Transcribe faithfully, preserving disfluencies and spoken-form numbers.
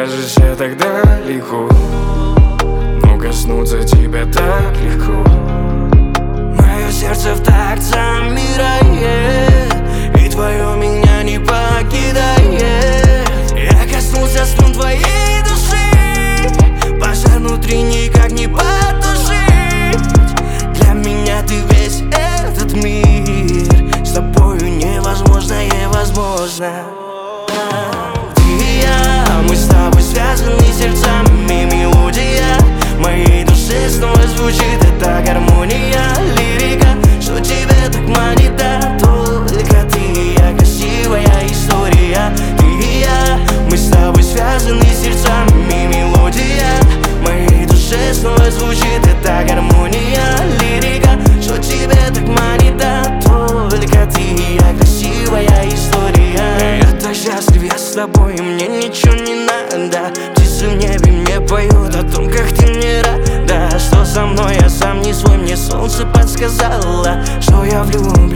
кажешься так далеко, но коснуться тебя так легко. Мое сердце в такт замирает, и твое меня не покидает. Я коснулся струн твоей души, пожар внутри никак не потушить. Для меня ты весь этот мир, с тобою невозможное возможно. Ты и я, мы с тобой связаны сердцами, мелодия моей души снова звучит эта гармония, лирика, что тебе так манит, да только ты и я, красивая история. Ты и я, мы с тобой связаны сердцами, мелодия моей души снова звучит эта гармония, лирика, что тебе так манит, да только ты и я, красивая история. Я так счастлив, я с тобой, и мне ничего не надо. Птицы в небе мне поют о том, как ты мне рада. Что со мной, я сам не свой, мне солнце подсказало, что я влюблен.